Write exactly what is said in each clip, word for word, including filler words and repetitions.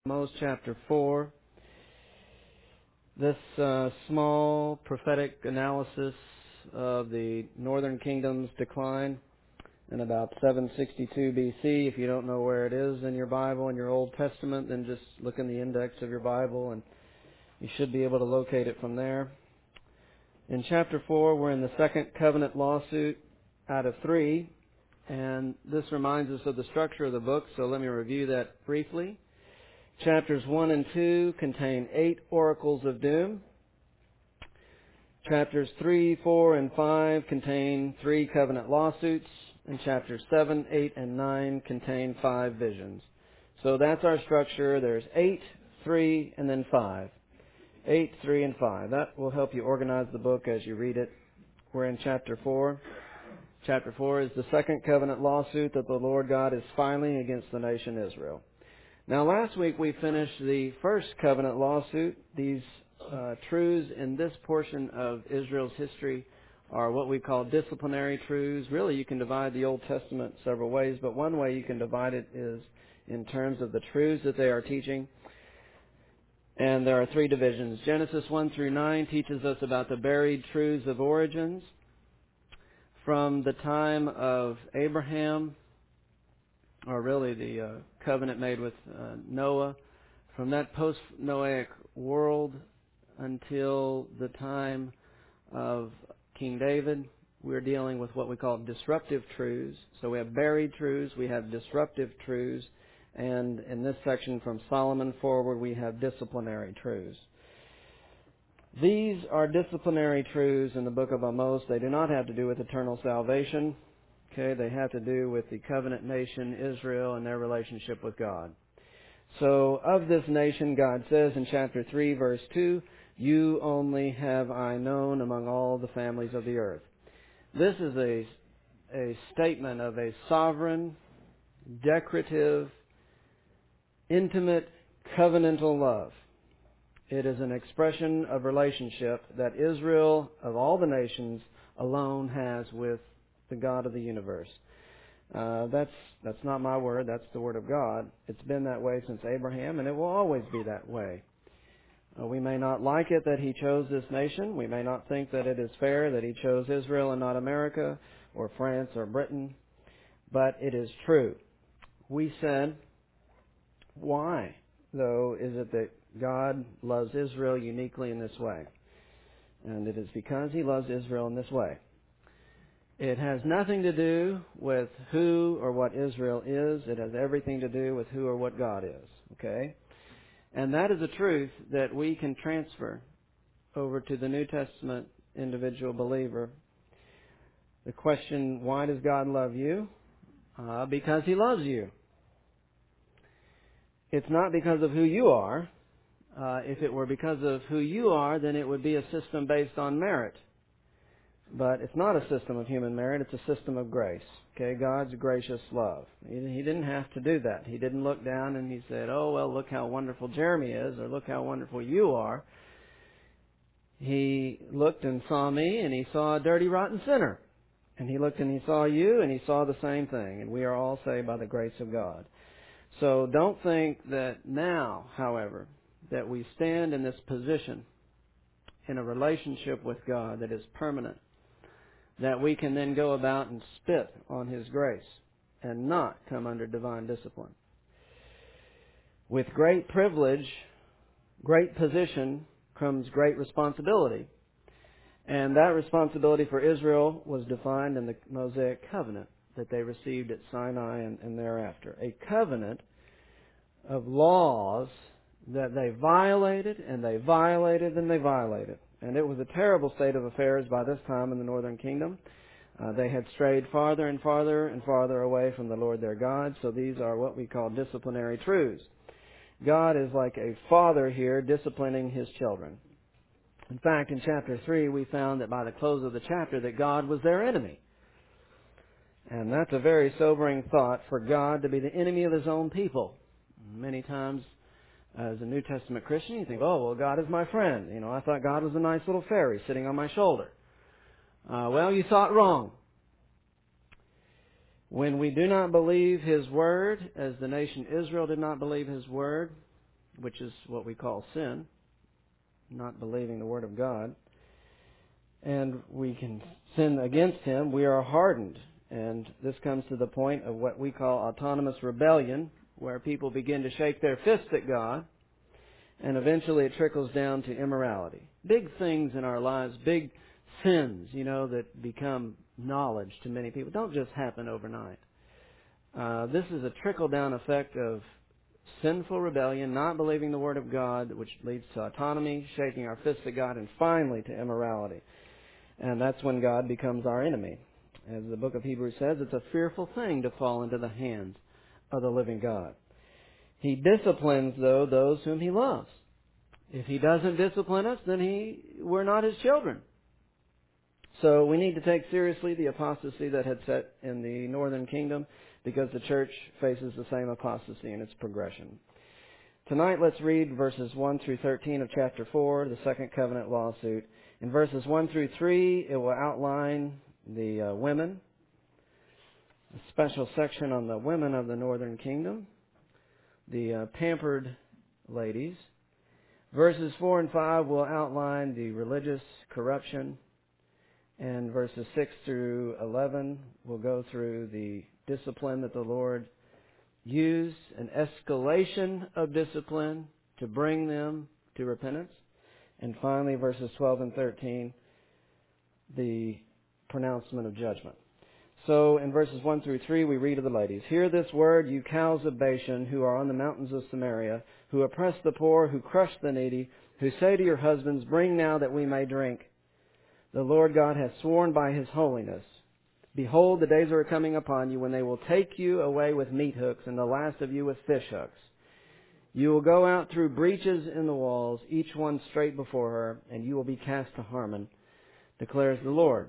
Amos chapter four. This uh, small prophetic analysis of the northern kingdom's decline in about seven sixty-two B C. If you don't know where it is in your Bible, in your Old Testament, then just look in the index of your Bible and you should be able to locate it from there. In chapter four, we're in the second covenant lawsuit out of three, and this reminds us of the structure of the book, so let me review that briefly. Chapters one and two contain eight oracles of doom. Chapters three, four, and five contain three covenant lawsuits. And chapters seven, eight, and nine contain five visions. So that's our structure. There's eight, three, and then five. eight, three, and five. That will help you organize the book as you read it. We're in chapter four. Chapter four is the second covenant lawsuit that the Lord God is filing against the nation Israel. Now, last week we finished the first covenant lawsuit. These uh, truths in this portion of Israel's history are what we call disciplinary truths. Really, you can divide the Old Testament several ways, but one way you can divide it is in terms of the truths that they are teaching. And there are three divisions. Genesis one through nine teaches us about the buried truths of origins. From the time of Abraham, or really the uh, covenant made with uh, Noah, from that post-Noahic world until the time of King David, we're dealing with what we call disruptive truths. So we have buried truths, we have disruptive truths, and in this section from Solomon forward, we have disciplinary truths. These are disciplinary truths in the book of Amos. They do not have to do with eternal salvation. Okay, they have to do with the covenant nation Israel and their relationship with God. So of this nation, God says in chapter three, verse two, "You only have I known among all the families of the earth." This is a, a statement of a sovereign, decorative, intimate, covenantal love. It is an expression of relationship that Israel, of all the nations, alone has with the God of the universe. Uh, that's that's not my word. That's the word of God. It's been that way since Abraham, and it will always be that way. Uh, we may not like it that He chose this nation. We may not think that it is fair that He chose Israel and not America or France or Britain, but it is true. We said, why, though, is it that God loves Israel uniquely in this way? And it is because He loves Israel in this way. It has nothing to do with who or what Israel is. It has everything to do with who or what God is. Okay? And that is a truth that we can transfer over to the New Testament individual believer. The question, why does God love you? Uh, because He loves you. It's not because of who you are. Uh, if it were because of who you are, then it would be a system based on merit. But it's not a system of human merit, it's a system of grace. Okay, God's gracious love. He, he didn't have to do that. He didn't look down and He said, "Oh, well, look how wonderful Jeremy is," or "Look how wonderful you are." He looked and saw me, and He saw a dirty, rotten sinner. And He looked and He saw you, and He saw the same thing. And we are all saved by the grace of God. So don't think that now, however, that we stand in this position in a relationship with God that is permanent, that we can then go about and spit on His grace and not come under divine discipline. With great privilege, great position, comes great responsibility. And that responsibility for Israel was defined in the Mosaic covenant that they received at Sinai and, and thereafter. A covenant of laws that they violated and they violated and they violated. And it was a terrible state of affairs by this time in the northern kingdom. Uh, they had strayed farther and farther and farther away from the Lord their God. So these are what we call disciplinary truths. God is like a father here disciplining His children. In fact, in chapter three, we found that by the close of the chapter that God was their enemy. And that's a very sobering thought, for God to be the enemy of His own people. Many times, as a New Testament Christian, you think, "Oh, well, God is my friend. You know, I thought God was a nice little fairy sitting on my shoulder." Uh, well, you thought wrong. When we do not believe His Word, as the nation Israel did not believe His Word, which is what we call sin, not believing the Word of God, and we can sin against Him, we are hardened. And this comes to the point of what we call autonomous rebellion, where people begin to shake their fists at God, and eventually it trickles down to immorality. Big things in our lives, big sins, you know, that become knowledge to many people, don't just happen overnight. Uh, this is a trickle-down effect of sinful rebellion, not believing the Word of God, which leads to autonomy, shaking our fists at God, and finally to immorality. And that's when God becomes our enemy. As the book of Hebrews says, it's a fearful thing to fall into the hands of the living God. He disciplines, though, those whom He loves. If He doesn't discipline us, then he we're not His children. So we need to take seriously the apostasy that had set in the northern kingdom, because the church faces the same apostasy in its progression. Tonight, let's read verses one through thirteen of chapter four, the Second Covenant Lawsuit. In verses one through three, it will outline the uh, women, a special section on the women of the northern kingdom, the uh, pampered ladies. Verses four and five will outline the religious corruption, and verses six through eleven will go through the discipline that the Lord used, an escalation of discipline to bring them to repentance. And finally, verses twelve and thirteen, the pronouncement of judgment. So in verses one through three, we read of the ladies. Hear this word, you cows of Bashan, who are on the mountains of Samaria, who oppress the poor, who crush the needy, who say to your husbands, bring now that we may drink. The Lord God has sworn by His holiness. Behold, the days are coming upon you when they will take you away with meat hooks, and the last of you with fish hooks. You will go out through breaches in the walls, each one straight before her, and you will be cast to Harmon, declares the Lord.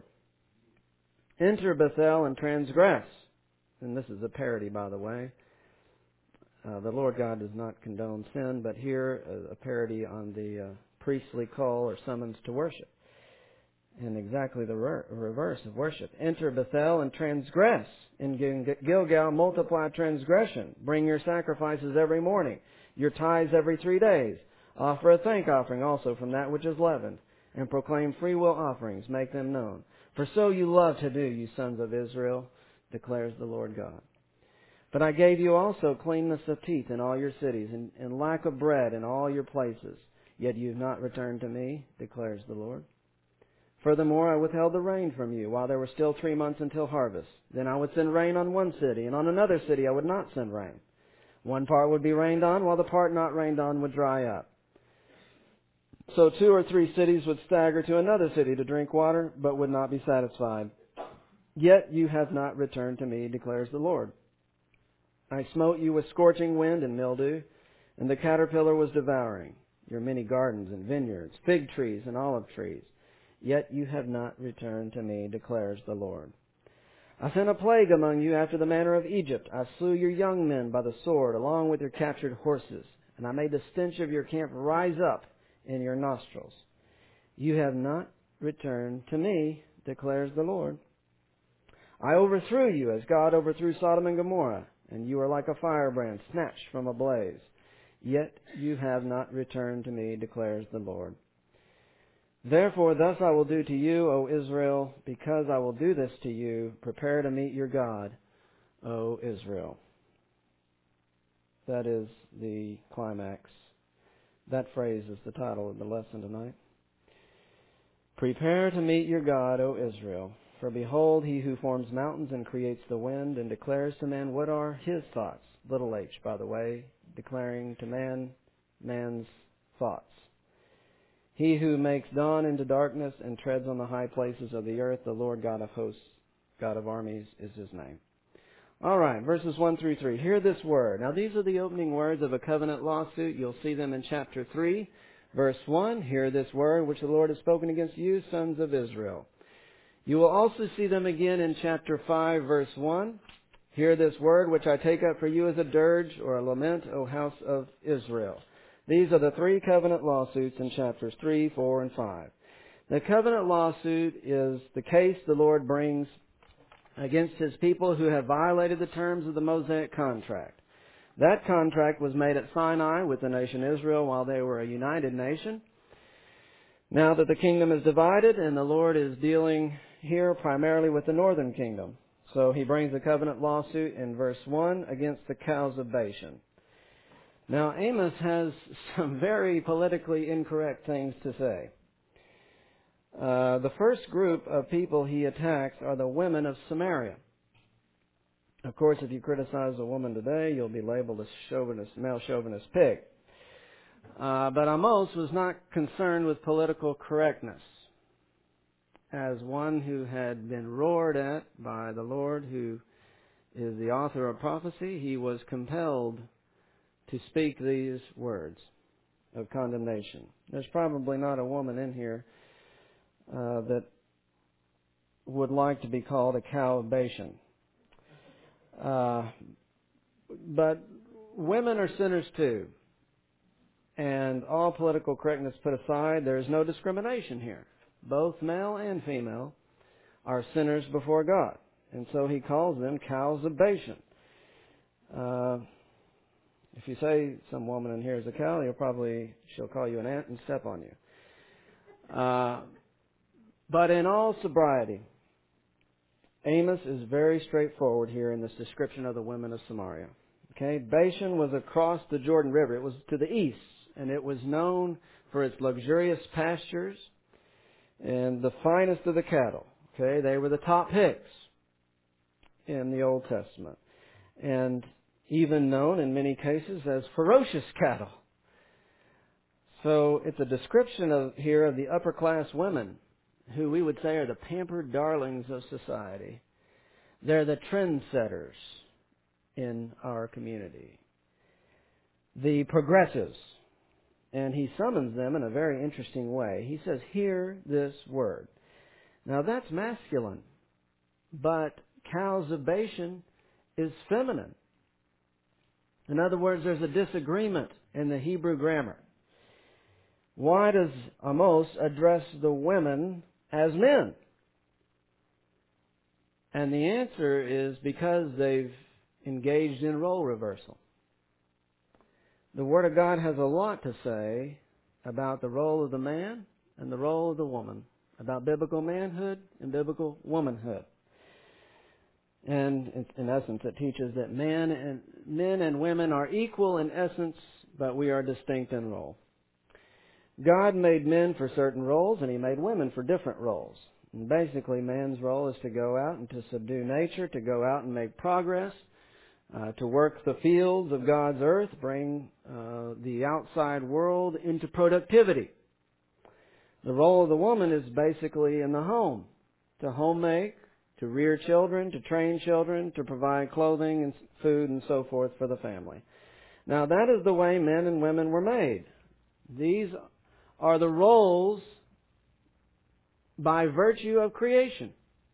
Enter Bethel and transgress. And this is a parody, by the way. Uh, the Lord God does not condone sin, but here a, a parody on the uh, priestly call or summons to worship. And exactly the re- reverse of worship. Enter Bethel and transgress. In Gilgal, multiply transgression. Bring your sacrifices every morning, your tithes every three days. Offer a thank offering also from that which is leavened, and proclaim free will offerings. Make them known. For so you love to do, you sons of Israel, declares the Lord God. But I gave you also cleanness of teeth in all your cities, and, and lack of bread in all your places. Yet you have not returned to me, declares the Lord. Furthermore, I withheld the rain from you while there were still three months until harvest. Then I would send rain on one city, and on another city I would not send rain. One part would be rained on, while the part not rained on would dry up. So two or three cities would stagger to another city to drink water, but would not be satisfied. Yet you have not returned to me, declares the Lord. I smote you with scorching wind and mildew, and the caterpillar was devouring your many gardens and vineyards, fig trees and olive trees. Yet you have not returned to me, declares the Lord. I sent a plague among you after the manner of Egypt. I slew your young men by the sword, along with your captured horses, and I made the stench of your camp rise up in your nostrils. You have not returned to me, declares the Lord. I overthrew you as God overthrew Sodom and Gomorrah, and you are like a firebrand snatched from a blaze. Yet you have not returned to me, declares the Lord. Therefore, thus I will do to you, O Israel, because I will do this to you. Prepare to meet your God, O Israel. That is the climax. That phrase is the title of the lesson tonight. Prepare to meet your God, O Israel. For behold, He who forms mountains and creates the wind and declares to man what are His thoughts. Little h, by the way, declaring to man man's thoughts. He who makes dawn into darkness and treads on the high places of the earth, the Lord God of hosts, God of armies, is His name. All right, verses one through three. Hear this word. Now these are the opening words of a covenant lawsuit. You'll see them in chapter three, verse one. Hear this word which the Lord has spoken against you, sons of Israel. You will also see them again in chapter five, verse one. Hear this word which I take up for you as a dirge or a lament, O house of Israel. These are the three covenant lawsuits in chapters three, four, and five. The covenant lawsuit is the case the Lord brings against His people who have violated the terms of the Mosaic contract. That contract was made at Sinai with the nation Israel while they were a united nation. Now that the kingdom is divided, and the Lord is dealing here primarily with the northern kingdom. So he brings a covenant lawsuit in verse one against the cows of Bashan. Now Amos has some very politically incorrect things to say. Uh, the first group of people he attacks are the women of Samaria. Of course, if you criticize a woman today, you'll be labeled a chauvinist, male chauvinist pig. Uh, but Amos was not concerned with political correctness. As one who had been roared at by the Lord, who is the author of prophecy, he was compelled to speak these words of condemnation. There's probably not a woman in here uh, that would like to be called a cow of Bashan. Uh, but women are sinners too. And all political correctness put aside, there is no discrimination here. Both male and female are sinners before God. And so he calls them cows of Bashan. Uh, if you say some woman in here is a cow, you'll probably, she'll call you an ant and step on you. Uh, but in all sobriety, Amos is very straightforward here in this description of the women of Samaria. Okay, Bashan was across the Jordan River. It was to the east, and it was known for its luxurious pastures and the finest of the cattle. Okay, they were the top picks in the Old Testament, and even known in many cases as ferocious cattle. So it's a description of here of the upper class women, who we would say are the pampered darlings of society. They're the trendsetters in our community, the progressives. And he summons them in a very interesting way. He says, hear this word. Now that's masculine, but cows of Bashan is feminine. In other words, there's a disagreement in the Hebrew grammar. Why does Amos address the women as men? And the answer is because they've engaged in role reversal. The Word of God has a lot to say about the role of the man and the role of the woman, about biblical manhood and biblical womanhood. And in essence, it teaches that men and men and women are equal in essence, but we are distinct in role. God made men for certain roles, and He made women for different roles. And basically, man's role is to go out and to subdue nature, to go out and make progress, uh, to work the fields of God's earth, bring uh, the outside world into productivity. The role of the woman is basically in the home, to homemake, to rear children, to train children, to provide clothing and food and so forth for the family. Now, that is the way men and women were made. These are the roles by virtue of creation.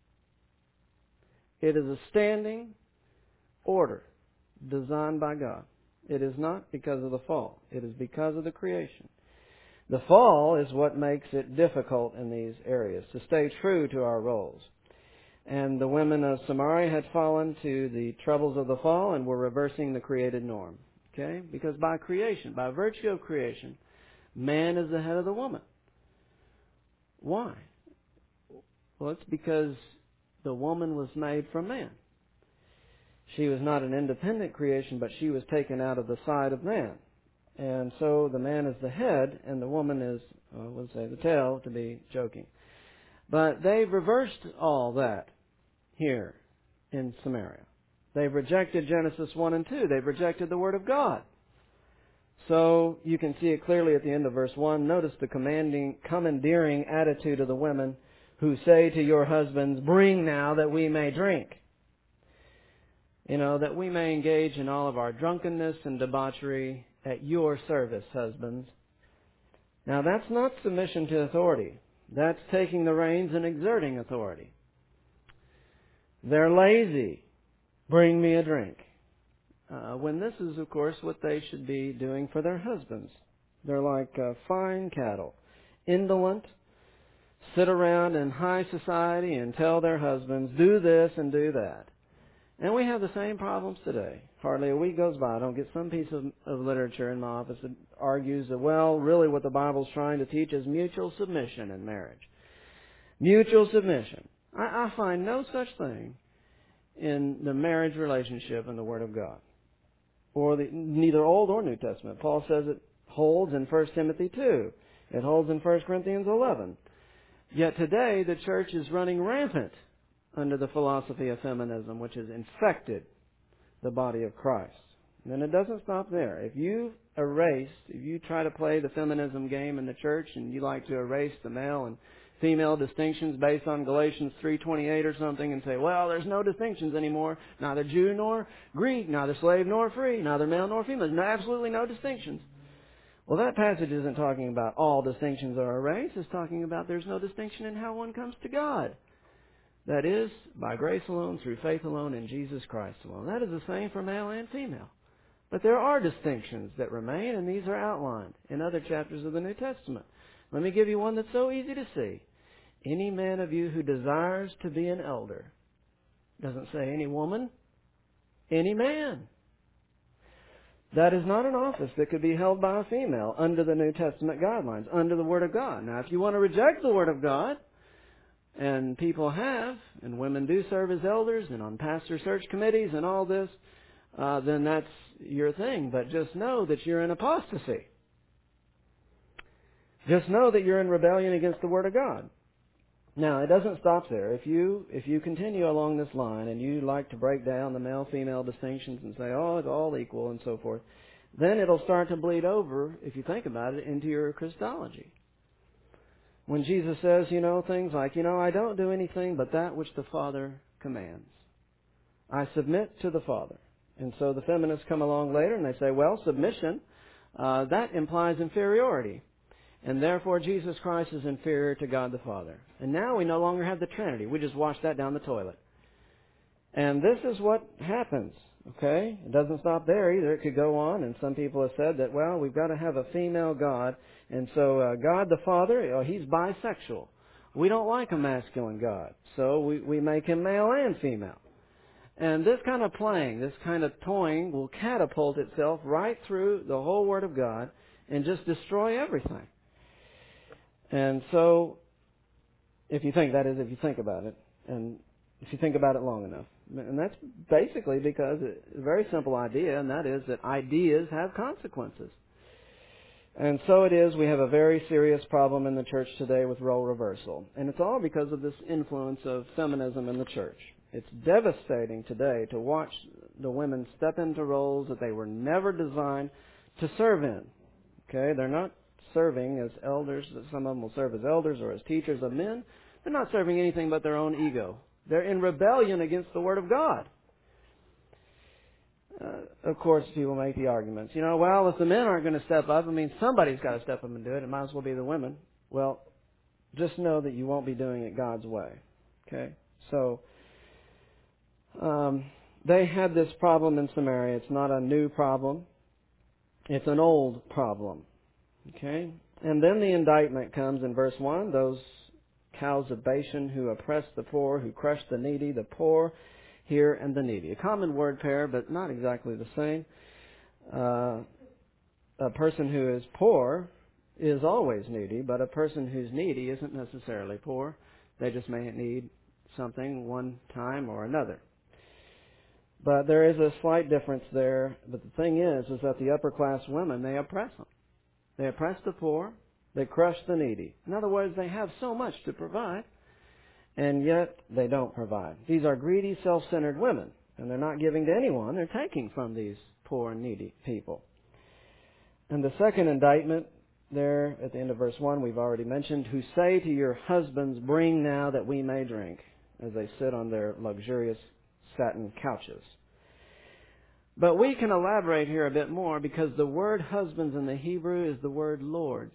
It is a standing order designed by God. It is not because of the fall. It is because of the creation. The fall is what makes it difficult in these areas to stay true to our roles. And the women of Samaria had fallen to the troubles of the fall and were reversing the created norm. Okay? Because by creation, by virtue of creation, man is the head of the woman. Why? Well, it's because the woman was made from man. She was not an independent creation, but she was taken out of the side of man. And so the man is the head, and the woman is, well, we'll say the tail, to be joking. But they've reversed all that here in Samaria. They've rejected Genesis one and two. They've rejected the Word of God. So you can see it clearly at the end of verse one. Notice the commanding, commandeering attitude of the women who say to your husbands, bring now that we may drink. You know, that we may engage in all of our drunkenness and debauchery at your service, husbands. Now that's not submission to authority. That's taking the reins and exerting authority. They're lazy. Bring me a drink. Uh, when this is, of course, what they should be doing for their husbands. They're like uh, fine cattle, indolent, sit around in high society and tell their husbands, do this and do that. And we have the same problems today. Hardly a week goes by I don't get some piece of, of literature in my office that argues that, well, really what the Bible's trying to teach is mutual submission in marriage. Mutual submission. I, I find no such thing in the marriage relationship in the Word of God. Or the, neither Old or New Testament. Paul says it holds in First Timothy two. It holds in First Corinthians eleven. Yet today the church is running rampant under the philosophy of feminism, which has infected the body of Christ. And it doesn't stop there. If you erase, if you try to play the feminism game in the church and you like to erase the male and female distinctions based on Galatians three twenty-eight or something and say, well, there's no distinctions anymore, neither Jew nor Greek, neither slave nor free, neither male nor female, no, absolutely no distinctions. Well, that passage isn't talking about all distinctions are erased. It's talking about there's no distinction in how one comes to God. That is, by grace alone, through faith alone, in Jesus Christ alone. That is the same for male and female. But there are distinctions that remain, and these are outlined in other chapters of the New Testament. Let me give you one that's so easy to see. Any man of you who desires to be an elder. Doesn't say any woman, any man. That is not an office that could be held by a female under the New Testament guidelines, under the Word of God. Now, if you want to reject the Word of God, and people have, and women do serve as elders and on pastor search committees and all this, uh, then that's your thing. But just know that you're in apostasy. Just know that you're in rebellion against the Word of God. Now, it doesn't stop there. If you if you continue along this line and you like to break down the male-female distinctions and say, oh, it's all equal and so forth, then it'll start to bleed over, if you think about it, into your Christology. When Jesus says, you know, things like, you know, I don't do anything but that which the Father commands. I submit to the Father. And so the feminists come along later and they say, well, submission, uh, that implies inferiority. And therefore Jesus Christ is inferior to God the Father. And now we no longer have the Trinity. We just wash that down the toilet. And this is what happens, okay? It doesn't stop there either. It could go on, and some people have said that, well, we've got to have a female God. And so uh, God the Father, oh, He's bisexual. We don't like a masculine God. So we, we make Him male and female. And this kind of playing, this kind of toying will catapult itself right through the whole Word of God and just destroy everything. And so, if you think, that is, if you think about it, and if you think about it long enough. And that's basically because it's a very simple idea, and that is that ideas have consequences. And so it is, we have a very serious problem in the church today with role reversal. And it's all because of this influence of feminism in the church. It's devastating today to watch the women step into roles that they were never designed to serve in. Okay, they're not serving as elders. Some of them will serve as elders or as teachers of men. They're not serving anything but their own ego. They're in rebellion against the Word of God. Uh, of course, people make the arguments. You know, well, if the men aren't going to step up, I mean, somebody's got to step up and do it. It might as well be the women. Well, just know that you won't be doing it God's way. Okay? So, um, they had this problem in Samaria. It's not a new problem. It's an old problem. Okay? And then the indictment comes in verse one. Those cows of Bashan who oppress the poor, who crush the needy, the poor here and the needy. A common word pair, but not exactly the same. Uh, a person who is poor is always needy, but a person who's needy isn't necessarily poor. They just may need something one time or another. But there is a slight difference there. But the thing is, is that the upper class women, they oppress them. They oppress the poor. They crush the needy. In other words, they have so much to provide, and yet they don't provide. These are greedy, self-centered women, and they're not giving to anyone. They're taking from these poor and needy people. And the second indictment there at the end of verse one, we've already mentioned, who say to your husbands, bring now that we may drink, as they sit on their luxurious satin couches. But we can elaborate here a bit more because the word husbands in the Hebrew is the word lords.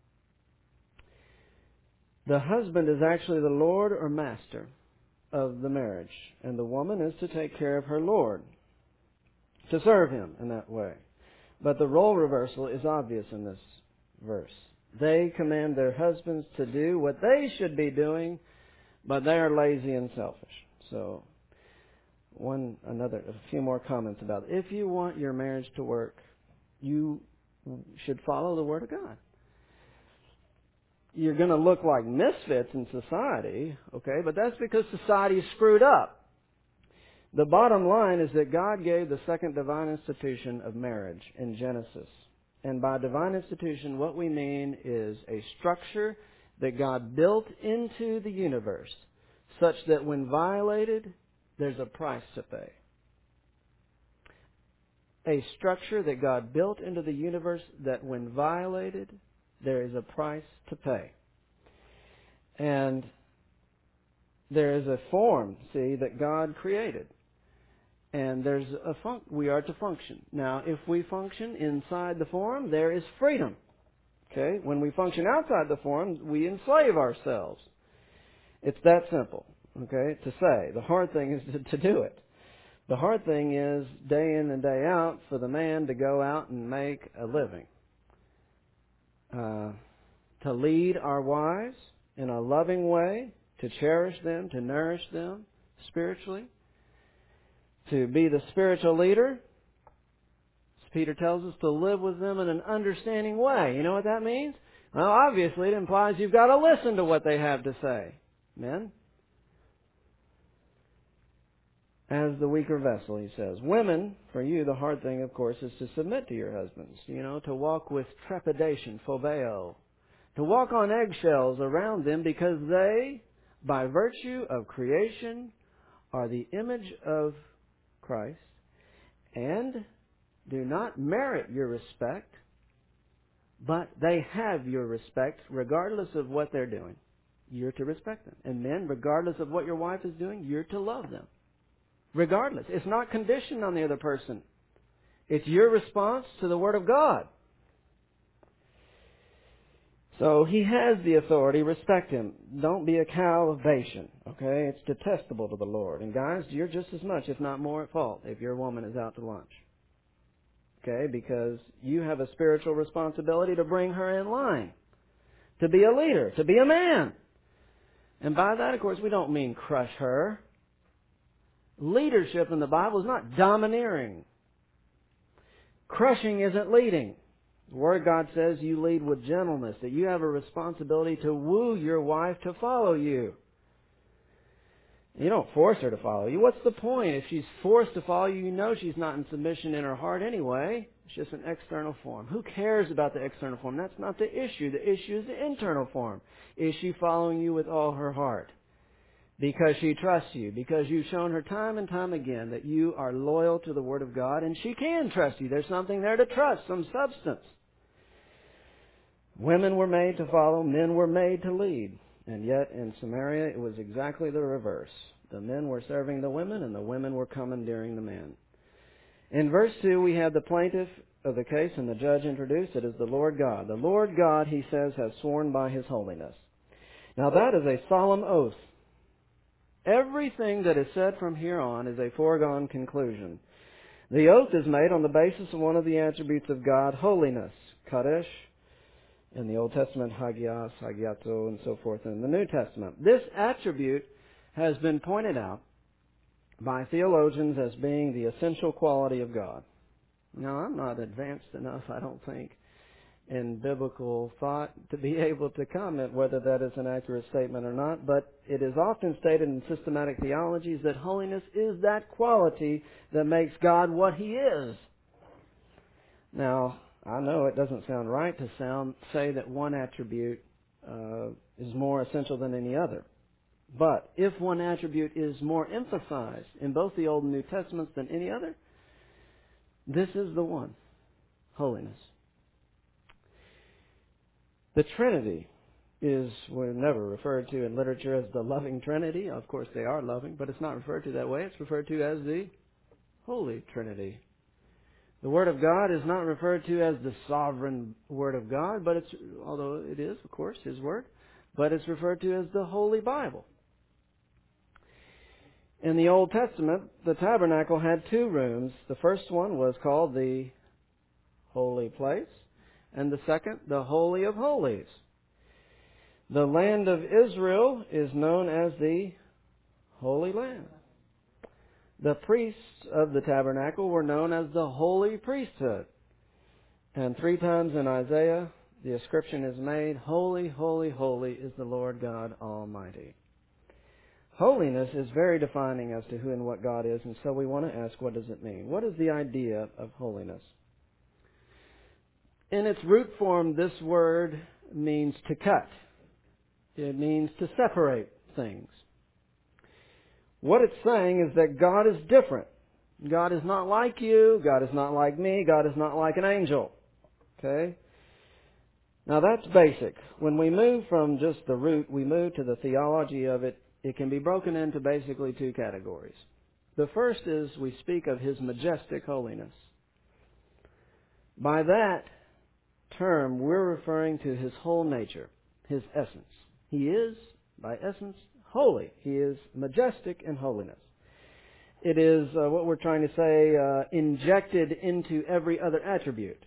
The husband is actually the lord or master of the marriage, and the woman is to take care of her lord, to serve him in that way. But the role reversal is obvious in this verse. They command their husbands to do what they should be doing, but they are lazy and selfish. So one another a few more comments about it. If you want your marriage to work, you should follow the Word of God. You're going to look like misfits in society, okay, but that's because society is screwed up. The bottom line is that God gave the second divine institution of marriage in Genesis. And by divine institution, what we mean is a structure that God built into the universe such that when violated, there's a price to pay. A structure that God built into the universe that when violated, there is a price to pay. And there is a form, see, that God created. And there's a fun- we are to function. Now, if we function inside the form, there is freedom. Okay? When we function outside the form, we enslave ourselves. It's that simple, okay, to say. The hard thing is to, to do it. The hard thing is, day in and day out, for the man to go out and make a living. Uh, to lead our wives in a loving way, to cherish them, to nourish them spiritually, to be the spiritual leader. As Peter tells us, to live with them in an understanding way. You know what that means? Well, obviously it implies you've got to listen to what they have to say. Men? As the weaker vessel, he says. Women, for you, the hard thing, of course, is to submit to your husbands. You know, to walk with trepidation, phobeo. To walk on eggshells around them because they, by virtue of creation, are the image of Christ and do not merit your respect, but they have your respect regardless of what they're doing. You're to respect them. And men, regardless of what your wife is doing, you're to love them. Regardless. It's not conditioned on the other person. It's your response to the Word of God. So he has the authority. Respect him. Don't be a cow of Bashan. Okay? It's detestable to the Lord. And guys, you're just as much, if not more, at fault if your woman is out to lunch. Okay? Because you have a spiritual responsibility to bring her in line. To be a leader. To be a man. And by that, of course, we don't mean crush her. Leadership in the Bible is not domineering. Crushing isn't leading. The Word of God says you lead with gentleness, that you have a responsibility to woo your wife to follow you. You don't force her to follow you. What's the point? If she's forced to follow you, you know she's not in submission in her heart anyway. It's just an external form. Who cares about the external form? That's not the issue. The issue is the internal form. Is she following you with all her heart? Because she trusts you. Because you've shown her time and time again that you are loyal to the Word of God, and she can trust you. There's something there to trust, some substance. Women were made to follow, men were made to lead. And yet in Samaria it was exactly the reverse. The men were serving the women and the women were commandeering the men. In verse two we have the plaintiff of the case and the judge introduced. It is the Lord God. The Lord God, he says, has sworn by His holiness. Now that is a solemn oath. Everything that is said from here on is a foregone conclusion. The oath is made on the basis of one of the attributes of God, holiness, Kadesh. In the Old Testament, Hagias, Hagiato, and so forth in the New Testament. This attribute has been pointed out by theologians as being the essential quality of God. Now, I'm not advanced enough, I don't think, in biblical thought to be able to comment whether that is an accurate statement or not, but it is often stated in systematic theologies that holiness is that quality that makes God what He is. Now, I know it doesn't sound right to sound say that one attribute uh, is more essential than any other. But if one attribute is more emphasized in both the Old and New Testaments than any other, this is the one, holiness. The Trinity is we're never referred to in literature as the loving Trinity. Of course, they are loving, but it's not referred to that way. It's referred to as the Holy Trinity. The Word of God is not referred to as the sovereign Word of God, but it's, although it is, of course, His Word, but it's referred to as the Holy Bible. In the Old Testament, the tabernacle had two rooms. The first one was called the Holy Place, and the second, the Holy of Holies. The land of Israel is known as the Holy Land. The priests of the tabernacle were known as the holy priesthood. And three times in Isaiah, the ascription is made, Holy, holy, holy is the Lord God Almighty. Holiness is very defining as to who and what God is, and so we want to ask, what does it mean? What is the idea of holiness? In its root form, this word means to cut. It means to separate things. What it's saying is that God is different. God is not like you. God is not like me. God is not like an angel. Okay? Now that's basic. When we move from just the root, we move to the theology of it. It can be broken into basically two categories. The first is we speak of His majestic holiness. By that term, we're referring to His whole nature, His essence. He is, by essence, holy. He is majestic in holiness. It is uh, what we're trying to say, uh, injected into every other attribute,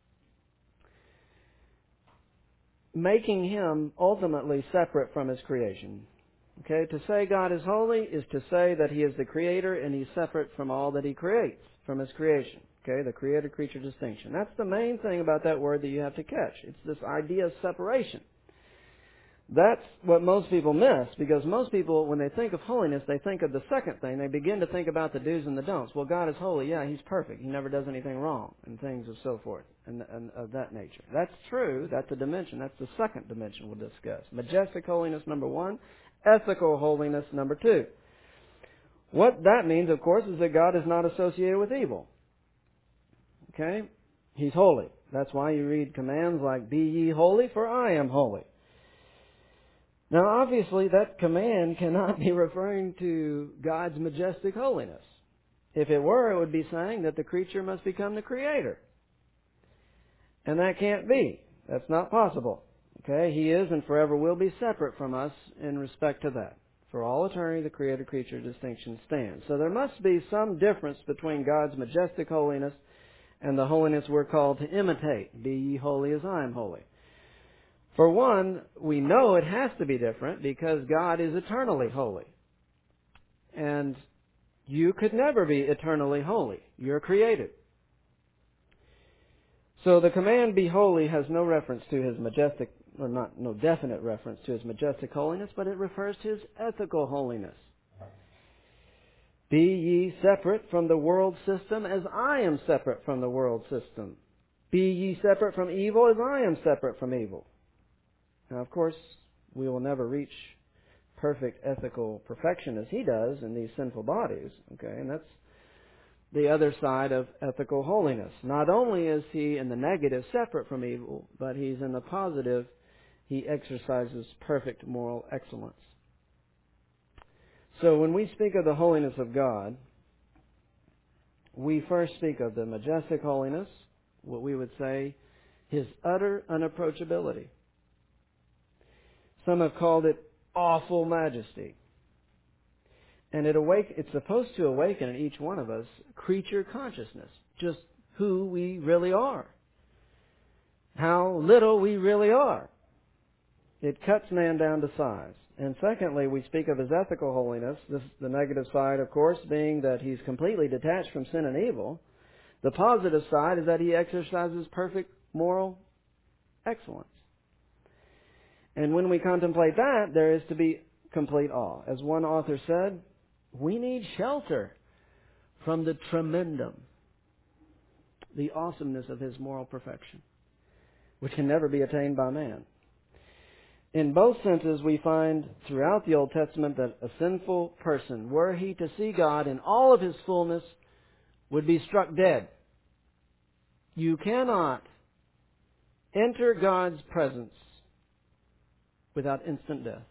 making Him ultimately separate from His creation. Okay, to say God is holy is to say that He is the Creator and He's separate from all that He creates, from His creation. Okay, the creator-creature distinction. That's the main thing about that word that you have to catch. It's this idea of separation. That's what most people miss, because most people, when they think of holiness, they think of the second thing. They begin to think about the do's and the don'ts. Well, God is holy. Yeah, He's perfect. He never does anything wrong, and things of so forth, and, and of that nature. That's true. That's a dimension. That's the second dimension we'll discuss. Majestic holiness, number one. Ethical holiness, number two. What that means, of course, is that God is not associated with evil. Okay? He's holy. That's why you read commands like, be ye holy, for I am holy. Now, obviously, that command cannot be referring to God's majestic holiness. If it were, it would be saying that the creature must become the creator. And that can't be. That's not possible. Okay? He is and forever will be separate from us in respect to that. For all eternity, the creator-creature distinction stands. So there must be some difference between God's majestic holiness and the holiness we're called to imitate. Be ye holy as I am holy. For one, we know it has to be different because God is eternally holy. And you could never be eternally holy. You're created. So the command be holy has no reference to His majestic, or not no definite reference to His majestic holiness, but it refers to His ethical holiness. Be ye separate from the world system as I am separate from the world system. Be ye separate from evil as I am separate from evil. Now, of course, we will never reach perfect ethical perfection as He does in these sinful bodies. Okay, and that's the other side of ethical holiness. Not only is He in the negative separate from evil, but He's in the positive. He exercises perfect moral excellence. So when we speak of the holiness of God, we first speak of the majestic holiness, what we would say, His utter unapproachability. Some have called it awful majesty. And it awake, it's supposed to awaken in each one of us creature consciousness, just who we really are, how little we really are. It cuts man down to size. And secondly, we speak of His ethical holiness, this the negative side, of course, being that He's completely detached from sin and evil. The positive side is that He exercises perfect moral excellence. And when we contemplate that, there is to be complete awe. As one author said, we need shelter from the tremendum, the awesomeness of His moral perfection, which can never be attained by man. In both senses, we find throughout the Old Testament that a sinful person, were he to see God in all of His fullness, would be struck dead. You cannot enter God's presence without instant death.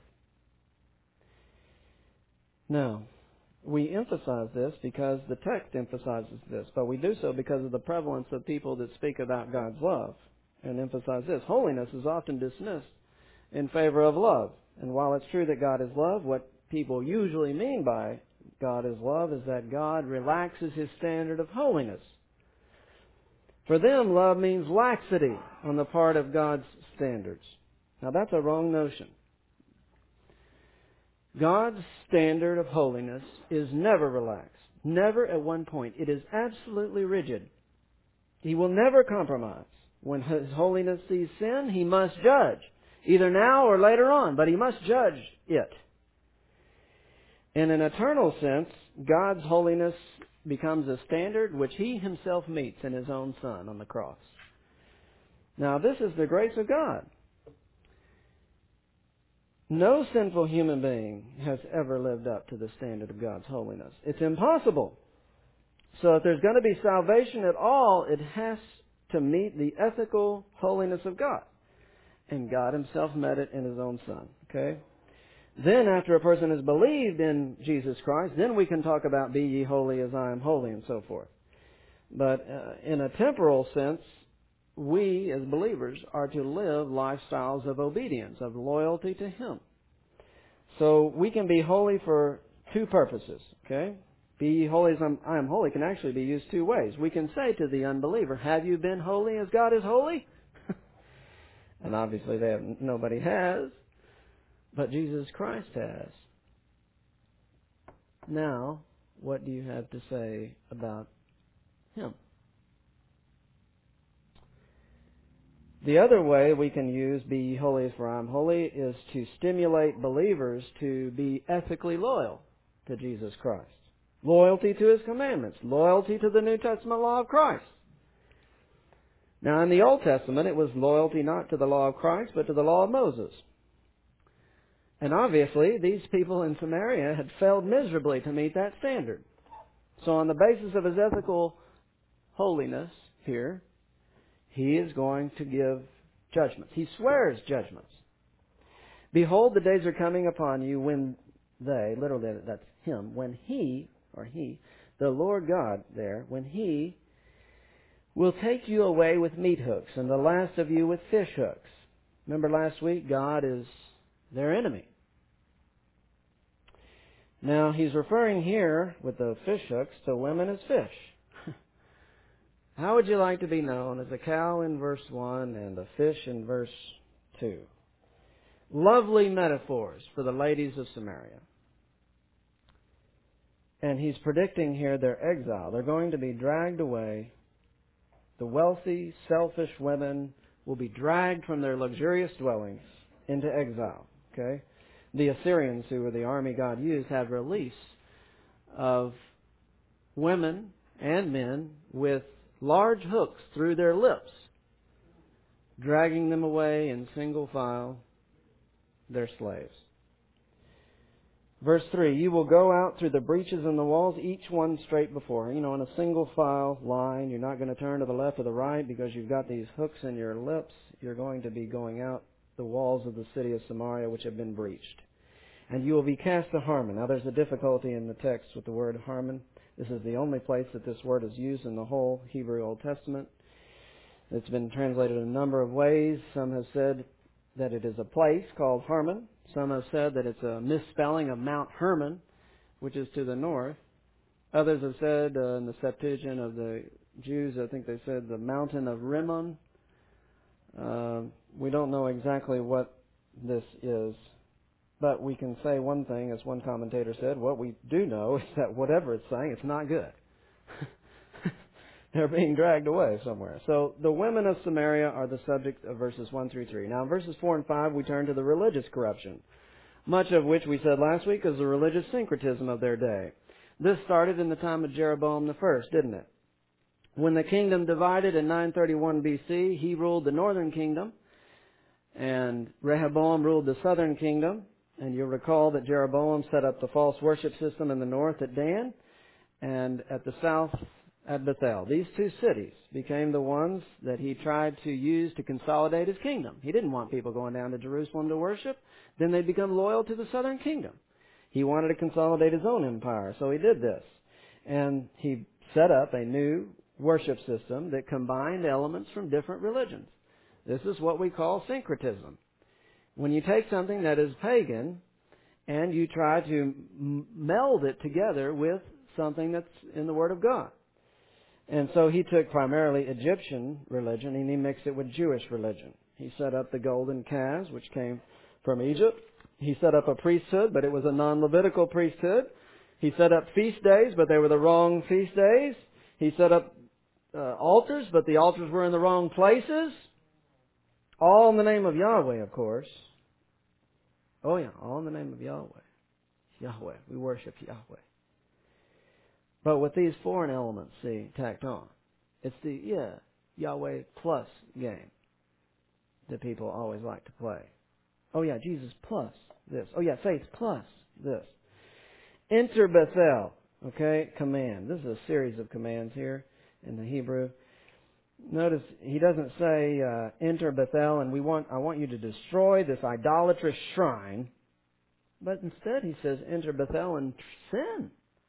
Now, we emphasize this because the text emphasizes this, but we do so because of the prevalence of people that speak about God's love and emphasize this. Holiness is often dismissed in favor of love. And while it's true that God is love, what people usually mean by God is love is that God relaxes His standard of holiness. For them, love means laxity on the part of God's standards. Now, that's a wrong notion. God's standard of holiness is never relaxed. Never at one point. It is absolutely rigid. He will never compromise. When His holiness sees sin, He must judge, either now or later on, but He must judge it. In an eternal sense, God's holiness becomes a standard which He Himself meets in His own Son on the cross. Now, this is the grace of God. No sinful human being has ever lived up to the standard of God's holiness. It's impossible. So if there's going to be salvation at all, it has to meet the ethical holiness of God. And God Himself met it in His own Son. Okay? Then after a person has believed in Jesus Christ, then we can talk about be ye holy as I am holy and so forth. But uh, in a temporal sense, we as believers are to live lifestyles of obedience, of loyalty to Him. So we can be holy for two purposes. Okay? Be ye holy as I am holy can actually be used two ways. We can say to the unbeliever, have you been holy as God is holy? And obviously they have, nobody has. But Jesus Christ has. Now, what do you have to say about Him? The other way we can use be ye holy as for I am holy is to stimulate believers to be ethically loyal to Jesus Christ. Loyalty to His commandments. Loyalty to the New Testament law of Christ. Now in the Old Testament it was loyalty not to the law of Christ but to the law of Moses. And obviously, these people in Samaria had failed miserably to meet that standard. So on the basis of His ethical holiness here, He is going to give judgments. He swears judgments. Behold, the days are coming upon you when they, literally that's Him, when He, or He, the Lord God there, when He will take you away with meat hooks and the last of you with fish hooks. Remember last week, God is their enemy. Now, He's referring here with the fish hooks to women as fish. How would you like to be known as a cow in verse one and a fish in verse two? Lovely metaphors for the ladies of Samaria. And He's predicting here their exile. They're going to be dragged away. The wealthy, selfish women will be dragged from their luxurious dwellings into exile. Okay? The Assyrians, who were the army God used, had release of women and men with large hooks through their lips, dragging them away in single file, their slaves. Verse three, you will go out through the breaches in the walls, each one straight before her. You know, in a single file line, you're not going to turn to the left or the right because you've got these hooks in your lips. You're going to be going out the walls of the city of Samaria which have been breached. And you will be cast to Harmon. Now there's a difficulty in the text with the word Harmon. This is the only place that this word is used in the whole Hebrew Old Testament. It's been translated a number of ways. Some have said that it is a place called Harmon. Some have said that it's a misspelling of Mount Hermon, which is to the north. Others have said uh, in the Septuagint of the Jews, I think they said the mountain of Rimmon. Uh, we don't know exactly what this is, but we can say one thing, as one commentator said, what we do know is that whatever it's saying, it's not good. They're being dragged away somewhere. So the women of Samaria are the subject of verses one through three. Now in verses four and five we turn to the religious corruption, much of which we said last week is the religious syncretism of their day. This started in the time of Jeroboam the First, didn't it? When the kingdom divided in nine thirty-one B C, he ruled the northern kingdom, and Rehoboam ruled the southern kingdom. And you'll recall that Jeroboam set up the false worship system in the north at Dan, and at the south at Bethel. These two cities became the ones that he tried to use to consolidate his kingdom. He didn't want people going down to Jerusalem to worship. Then they'd become loyal to the southern kingdom. He wanted to consolidate his own empire, so he did this. And he set up a new worship system that combined elements from different religions. This is what we call syncretism. When you take something that is pagan and you try to m- meld it together with something that's in the Word of God. And so he took primarily Egyptian religion and he mixed it with Jewish religion. He set up the golden calves, which came from Egypt. He set up a priesthood, but it was a non-Levitical priesthood. He set up feast days, but they were the wrong feast days. He set up uh, altars, but the altars were in the wrong places. All in the name of Yahweh, of course. Oh yeah, all in the name of Yahweh. Yahweh. We worship Yahweh. But with these foreign elements, see, tacked on, it's the, yeah, Yahweh plus game that people always like to play. Oh yeah, Jesus plus this. Oh yeah, faith plus this. Enter Bethel. Okay, command. This is a series of commands here in the Hebrew. Notice he doesn't say uh, enter Bethel and we want I want you to destroy this idolatrous shrine, but instead he says enter Bethel and sin.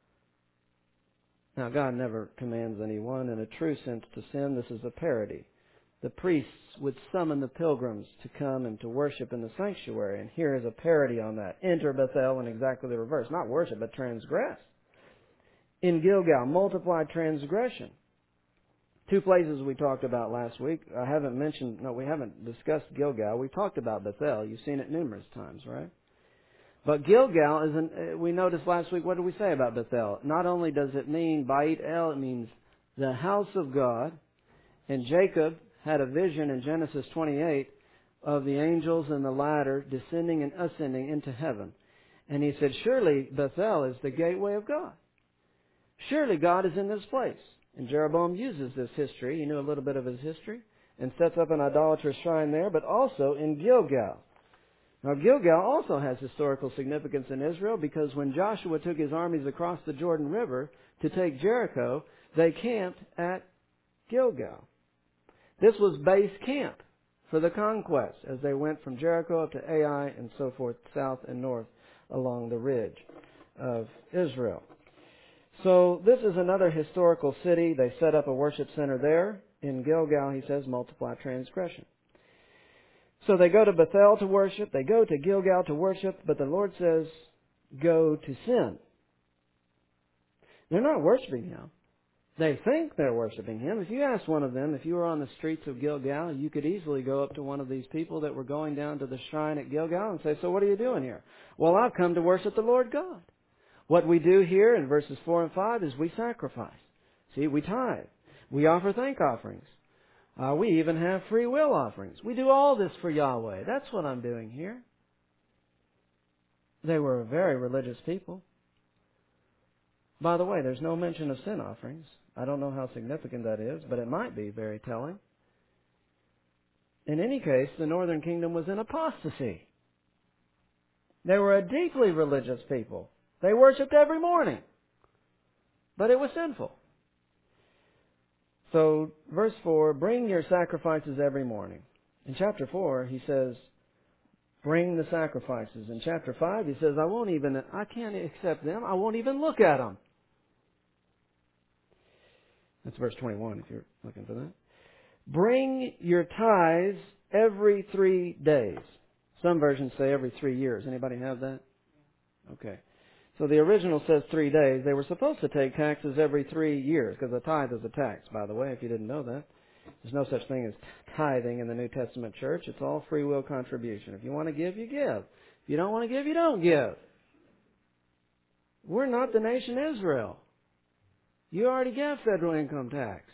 Now God never commands anyone in a true sense to sin. This is a parody. The priests would summon the pilgrims to come and to worship in the sanctuary, and here is a parody on that. Enter Bethel in exactly the reverse. Not worship, but transgress. In Gilgal, multiply transgression. Two places we talked about last week. I haven't mentioned, no, we haven't discussed Gilgal. We talked about Bethel. You've seen it numerous times, right? But Gilgal is, an, we noticed last week, what did we say about Bethel? Not only does it mean Bait El, it means the house of God. And Jacob had a vision in Genesis twenty-eight of the angels and the ladder descending and ascending into heaven. And he said, surely Bethel is the gateway of God. Surely God is in this place. And Jeroboam uses this history. He knew a little bit of his history and sets up an idolatrous shrine there, but also in Gilgal. Now, Gilgal also has historical significance in Israel because when Joshua took his armies across the Jordan River to take Jericho, they camped at Gilgal. This was base camp for the conquest as they went from Jericho up to Ai and so forth, south and north along the ridge of Israel. So this is another historical city. They set up a worship center there. In Gilgal, he says, multiply transgression. So they go to Bethel to worship. They go to Gilgal to worship. But the Lord says, go to sin. They're not worshiping Him. They think they're worshiping Him. If you asked one of them, if you were on the streets of Gilgal, you could easily go up to one of these people that were going down to the shrine at Gilgal and say, so what are you doing here? Well, I've come to worship the Lord God. What we do here in verses four and five is we sacrifice. See, we tithe. We offer thank offerings. Uh, we even have free will offerings. We do all this for Yahweh. That's what I'm doing here. They were a very religious people. By the way, there's no mention of sin offerings. I don't know how significant that is, but it might be very telling. In any case, the northern kingdom was in apostasy. They were a deeply religious people. They worshipped every morning. But it was sinful. So, verse four, bring your sacrifices every morning. In chapter four, he says, bring the sacrifices. In chapter five, he says, I won't even, I can't accept them. I won't even look at them. That's verse twenty-one, if you're looking for that. Bring your tithes every three days. Some versions say every three years. Anybody have that? Okay. So the original says three days. They were supposed to take taxes every three years because a tithe is a tax, by the way, if you didn't know that. There's no such thing as tithing in the New Testament church. It's all free will contribution. If you want to give, you give. If you don't want to give, you don't give. We're not the nation Israel. You already get federal income tax.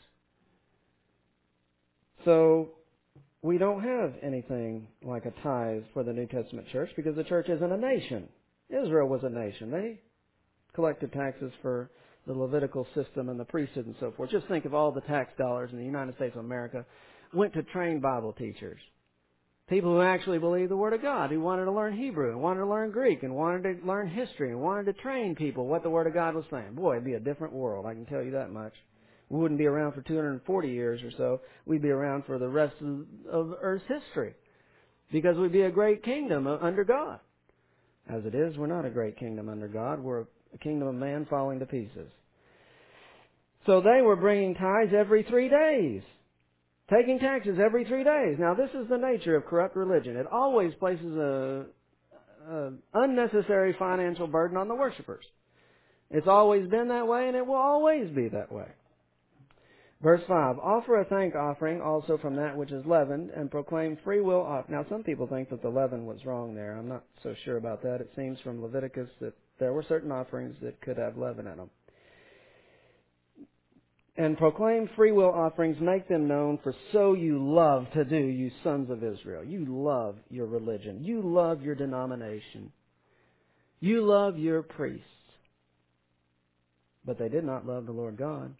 So we don't have anything like a tithe for the New Testament church because the church isn't a nation. Israel was a nation. They collected taxes for the Levitical system and the priesthood and so forth. Just think of all the tax dollars in the United States of America went to train Bible teachers. People who actually believed the Word of God, who wanted to learn Hebrew and wanted to learn Greek and wanted to learn history and wanted to train people what the Word of God was saying. Boy, it'd be a different world, I can tell you that much. We wouldn't be around for two hundred forty years or so. We'd be around for the rest of, of Earth's history because we'd be a great kingdom under God. As it is, we're not a great kingdom under God. We're a kingdom of man falling to pieces. So they were bringing tithes every three days. Taking taxes every three days. Now, this is the nature of corrupt religion. It always places a, a unnecessary financial burden on the worshipers. It's always been that way, and it will always be that way. Verse five, offer a thank offering also from that which is leavened, and proclaim free will off. Now, some people think that the leaven was wrong there. I'm not so sure about that. It seems from Leviticus that there were certain offerings that could have leaven in them. And proclaim free will offerings, make them known, for so you love to do, you sons of Israel. You love your religion. You love your denomination. You love your priests. But they did not love the Lord God.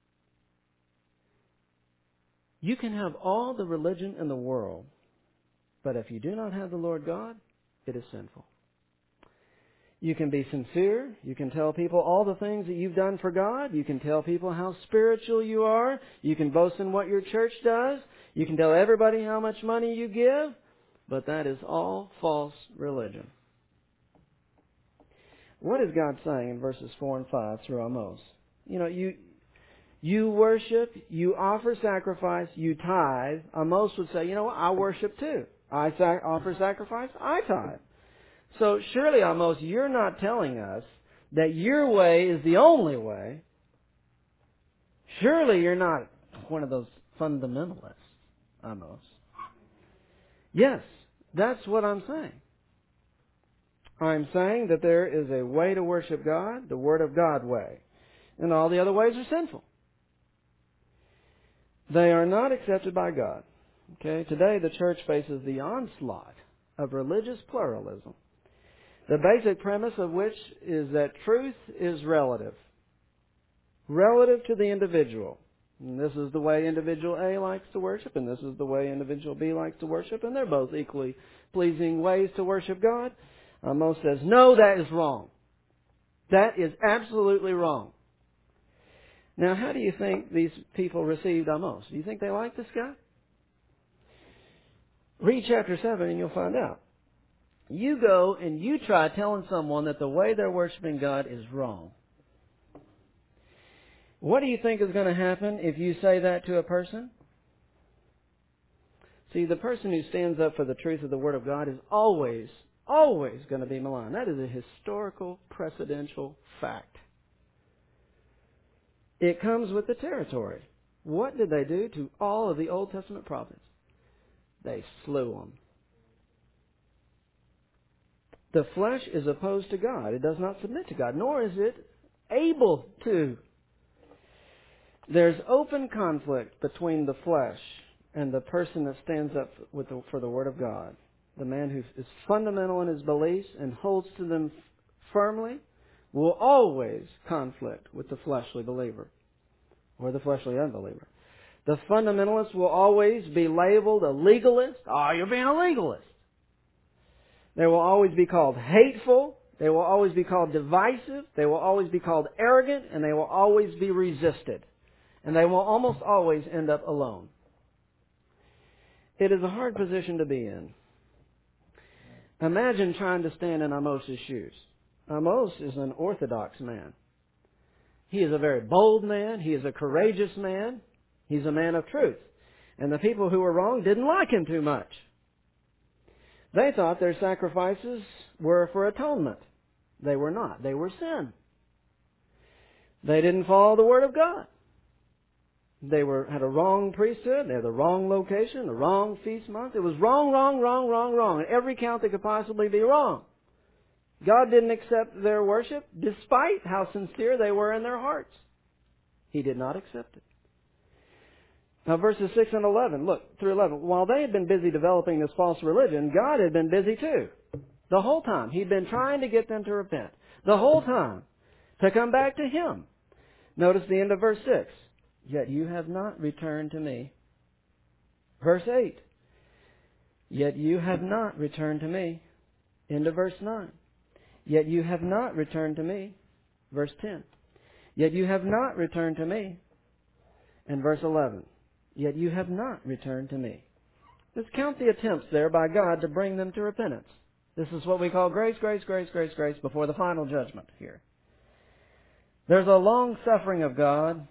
You can have all the religion in the world, but if you do not have the Lord God, it is sinful. You can be sincere. You can tell people all the things that you've done for God. You can tell people how spiritual you are. You can boast in what your church does. You can tell everybody how much money you give. But that is all false religion. What is God saying in verses four and five through Amos? You know, you you worship, you offer sacrifice, you tithe. Amos would say, you know what, I worship too. I sac- offer sacrifice, I tithe. So surely, Amos, you're not telling us that your way is the only way. Surely you're not one of those fundamentalists, Amos. Yes, that's what I'm saying. I'm saying that there is a way to worship God, the Word of God way, and all the other ways are sinful. They are not accepted by God. Okay, today the church faces the onslaught of religious pluralism, the basic premise of which is that truth is relative. Relative to the individual. And this is the way individual A likes to worship, and this is the way individual B likes to worship, and they're both equally pleasing ways to worship God. Amos says, no, that is wrong. That is absolutely wrong. Now, how do you think these people received Amos? Do you think they liked this guy? Read chapter seven and you'll find out. You go and you try telling someone that the way they're worshiping God is wrong. What do you think is going to happen if you say that to a person? See, the person who stands up for the truth of the Word of God is always, always going to be maligned. That is a historical, precedential fact. It comes with the territory. What did they do to all of the Old Testament prophets? They slew them. The flesh is opposed to God. It does not submit to God, nor is it able to. There's open conflict between the flesh and the person that stands up with the, for the Word of God. The man who is fundamental in his beliefs and holds to them firmly will always conflict with the fleshly believer or the fleshly unbeliever. The fundamentalist will always be labeled a legalist. Oh, you're being a legalist. They will always be called hateful. They will always be called divisive. They will always be called arrogant. And they will always be resisted. And they will almost always end up alone. It is a hard position to be in. Imagine trying to stand in Amos' shoes. Amos is an orthodox man. He is a very bold man. He is a courageous man. He's a man of truth. And the people who were wrong didn't like him too much. They thought their sacrifices were for atonement. They were not. They were sin. They didn't follow the Word of God. They were had a wrong priesthood. They had the wrong location, the wrong feast month. It was wrong, wrong, wrong, wrong, wrong. On every count that could possibly be wrong. God didn't accept their worship despite how sincere they were in their hearts. He did not accept it. Now verses six and eleven, look, through eleven. While they had been busy developing this false religion, God had been busy too. The whole time. He'd been trying to get them to repent. The whole time. To come back to Him. Notice the end of verse six. Yet you have not returned to me. Verse eight. Yet you have not returned to me. End of verse nine. Yet you have not returned to me. Verse ten. Yet you have not returned to me. And verse eleven. Yet you have not returned to me. Let's count the attempts there by God to bring them to repentance. This is what we call grace, grace, grace, grace, grace before the final judgment here. There's a long suffering of God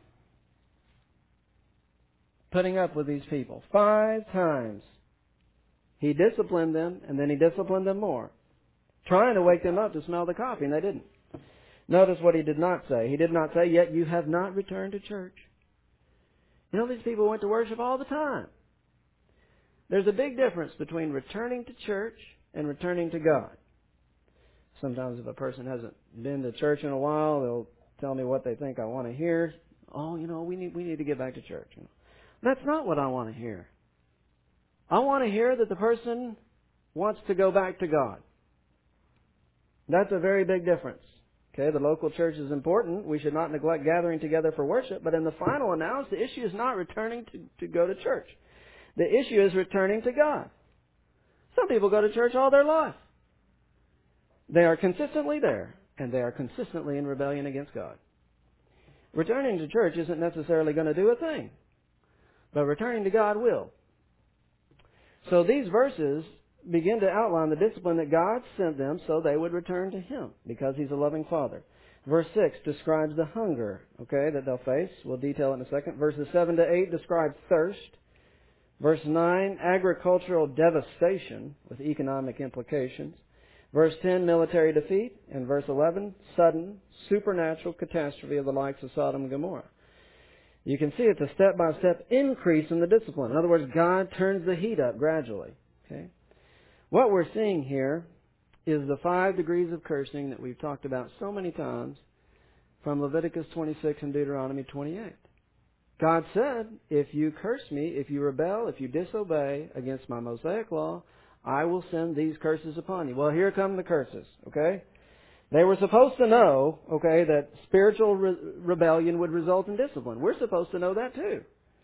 putting up with these people. Five times He disciplined them, and then He disciplined them more, trying to wake them up to smell the coffee, and they didn't. Notice what He did not say. He did not say, yet you have not returned to church. You know, these people went to worship all the time. There's a big difference between returning to church and returning to God. Sometimes if a person hasn't been to church in a while, they'll tell me what they think I want to hear. Oh, you know, we need we need to get back to church. You know, that's not what I want to hear. I want to hear that the person wants to go back to God. That's a very big difference. Okay, the local church is important. We should not neglect gathering together for worship. But in the final analysis, the issue is not returning to, to go to church. The issue is returning to God. Some people go to church all their life. They are consistently there, and they are consistently in rebellion against God. Returning to church isn't necessarily going to do a thing, but returning to God will. So these verses begin to outline the discipline that God sent them so they would return to Him, because He's a loving Father. Verse six describes the hunger, okay, that they'll face. We'll detail it in a second. Verses seven to eight describe thirst. Verse nine, agricultural devastation with economic implications. Verse ten, military defeat. And verse eleven, sudden, supernatural catastrophe of the likes of Sodom and Gomorrah. You can see it's a step-by-step increase in the discipline. In other words, God turns the heat up gradually. Okay? What we're seeing here is the five degrees of cursing that we've talked about so many times from Leviticus twenty-six and Deuteronomy twenty-eight. God said, if you curse me, if you rebel, if you disobey against my Mosaic law, I will send these curses upon you. Well, here come the curses, okay? They were supposed to know, okay, that spiritual re- rebellion would result in discipline. We're supposed to know that too.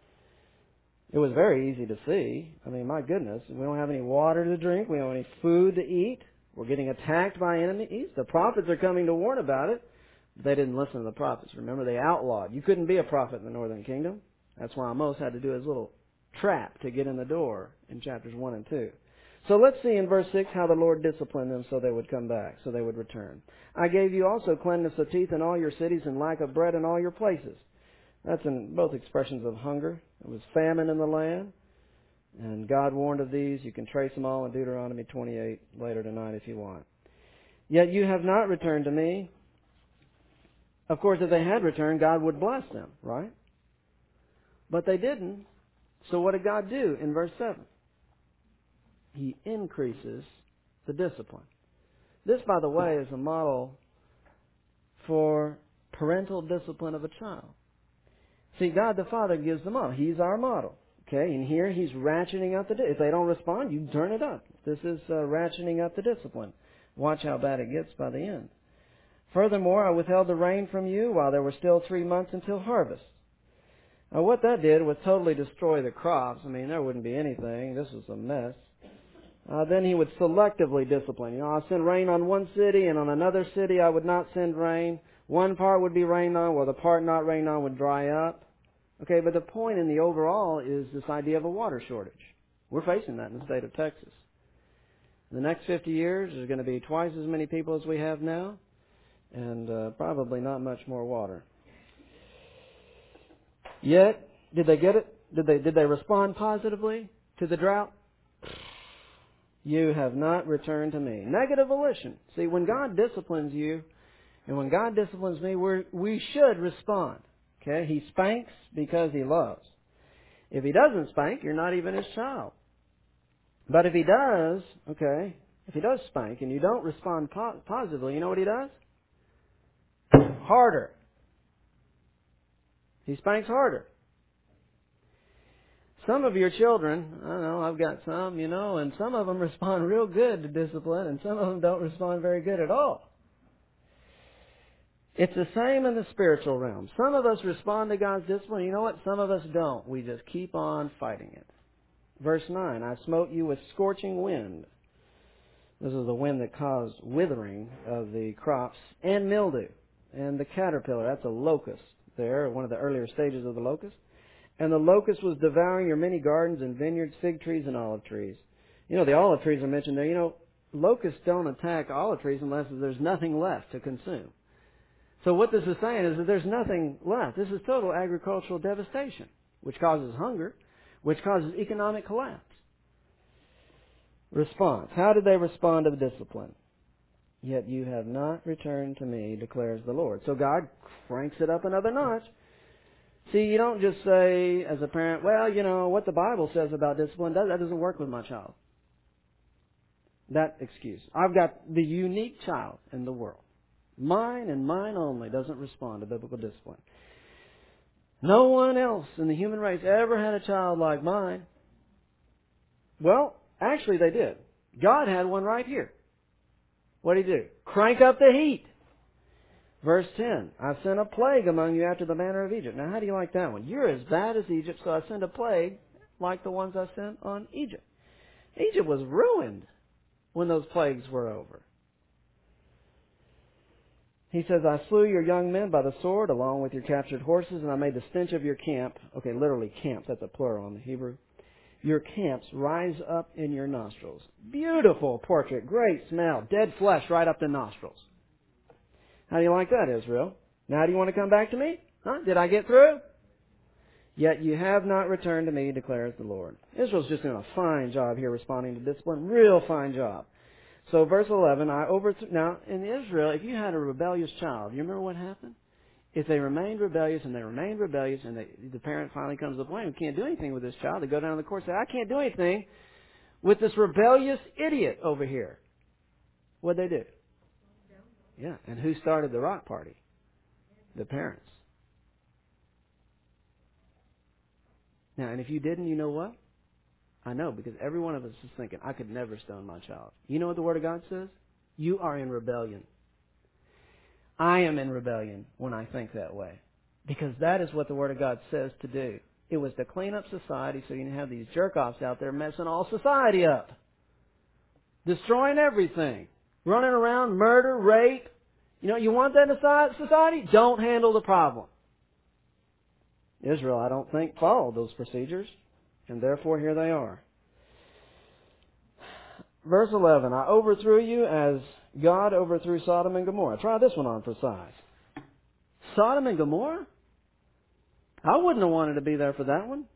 It was very easy to see. I mean, my goodness, we don't have any water to drink. We don't have any food to eat. We're getting attacked by enemies. The prophets are coming to warn about it. They didn't listen to the prophets. Remember, they outlawed. You couldn't be a prophet in the northern kingdom. That's why Moses had to do his little trap to get in the door in chapters one and two. So let's see in verse six how the Lord disciplined them so they would come back, so they would return. I gave you also cleanness of teeth in all your cities and lack of bread in all your places. That's in both expressions of hunger. It was famine in the land, and God warned of these. You can trace them all in Deuteronomy twenty-eight later tonight if you want. Yet you have not returned to me. Of course, if they had returned, God would bless them, right? But they didn't. So what did God do in verse seven? He increases the discipline. This, by the way, is a model for parental discipline of a child. See, God the Father gives the model. He's our model. Okay, and here He's ratcheting up the discipline. If they don't respond, you turn it up. This is uh, ratcheting up the discipline. Watch how bad it gets by the end. Furthermore, I withheld the rain from you while there were still three months until harvest. Now, what that did was totally destroy the crops. I mean, there wouldn't be anything. This was a mess. Uh, then He would selectively discipline. You know, I'll send rain on one city, and on another city I would not send rain. One part would be rained on, while the part not rained on would dry up. Okay, but the point in the overall is this idea of a water shortage. We're facing that in the state of Texas. In the next fifty years, there's going to be twice as many people as we have now, and uh, probably not much more water. Yet, did they get it? Did they, did they respond positively to the drought? You have not returned to me. Negative volition. See, when God disciplines you, and when God disciplines me, we're, we should respond. Okay? He spanks because He loves. If He doesn't spank, you're not even His child. But if He does, okay, if He does spank and you don't respond po- positively, you know what He does? Harder. He spanks harder. Some of your children, I don't know, I've got some, you know, and some of them respond real good to discipline, and some of them don't respond very good at all. It's the same in the spiritual realm. Some of us respond to God's discipline. You know what? Some of us don't. We just keep on fighting it. Verse nine, I smote you with scorching wind. This is the wind that caused withering of the crops and mildew. And the caterpillar, that's a locust there, one of the earlier stages of the locust. And the locust was devouring your many gardens and vineyards, fig trees, and olive trees. You know, the olive trees are mentioned there. You know, locusts don't attack olive trees unless there's nothing left to consume. So what this is saying is that there's nothing left. This is total agricultural devastation, which causes hunger, which causes economic collapse. Response. How did they respond to the discipline? Yet you have not returned to me, declares the Lord. So God cranks it up another notch. See, you don't just say as a parent, well, you know, what the Bible says about discipline, that, that doesn't work with my child. That excuse. I've got the unique child in the world. Mine and mine only doesn't respond to biblical discipline. No one else in the human race ever had a child like mine. Well, actually they did. God had one right here. What did He do? Crank up the heat. Verse ten, I sent a plague among you after the manner of Egypt. Now, how do you like that one? You're as bad as Egypt, so I send a plague like the ones I sent on Egypt. Egypt was ruined when those plagues were over. He says, I slew your young men by the sword along with your captured horses, and I made the stench of your camp, okay, literally camp, that's a plural in the Hebrew, your camps rise up in your nostrils. Beautiful portrait, great smell, dead flesh right up the nostrils. How do you like that, Israel? Now do you want to come back to me? Huh? Did I get through? Yet you have not returned to me, declares the Lord. Israel's just doing a fine job here responding to discipline. Real fine job. So verse eleven, I overthrew... Now, in Israel, if you had a rebellious child, you remember what happened? If they remained rebellious and they remained rebellious and they, the parent finally comes to the point, we can't do anything with this child. They go down to the court and say, I can't do anything with this rebellious idiot over here. What'd they do? Yeah, and who started the rock party? The parents. Now, and if you didn't, you know what? I know, because every one of us is thinking, I could never stone my child. You know what the Word of God says? You are in rebellion. I am in rebellion when I think that way. Because that is what the Word of God says to do. It was to clean up society so you can have these jerk-offs out there messing all society up. Destroying everything. Running around, murder, rape. You know, you want that in society? Don't handle the problem. Israel, I don't think, followed those procedures. And therefore, here they are. Verse eleven, I overthrew you as God overthrew Sodom and Gomorrah. Try this one on for size. Sodom and Gomorrah? I wouldn't have wanted to be there for that one.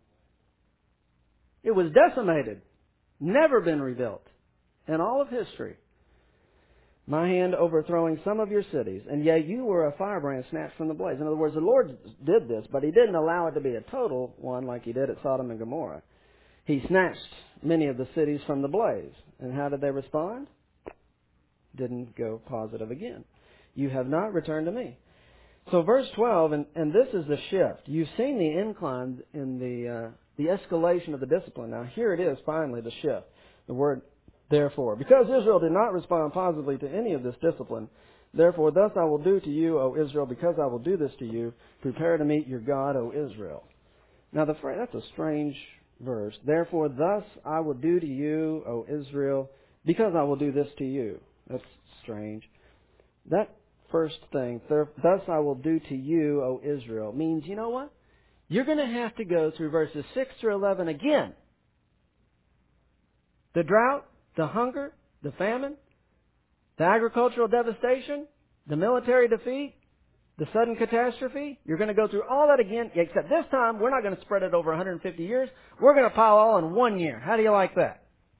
It was decimated. Never been rebuilt in all of history. My hand overthrowing some of your cities, and yea, you were a firebrand snatched from the blaze. In other words, the Lord did this, but He didn't allow it to be a total one like He did at Sodom and Gomorrah. He snatched many of the cities from the blaze. And how did they respond? Didn't go positive again. You have not returned to me. So verse twelve, and, and this is the shift. You've seen the incline in the uh, the escalation of the discipline. Now here it is, finally, the shift. The word therefore. Because Israel did not respond positively to any of this discipline, therefore thus I will do to you, O Israel, because I will do this to you, prepare to meet your God, O Israel. Now the phrase, that's a strange verse. Therefore thus I will do to you, O Israel, because I will do this to you. That's strange. That first thing, thus I will do to you, O Israel, means, you know what? You're going to have to go through verses six through eleven again. The drought, the hunger, the famine, the agricultural devastation, the military defeat, the sudden catastrophe. You're going to go through all that again, except this time we're not going to spread it over one hundred fifty years. We're going to pile all in one year. How do you like that?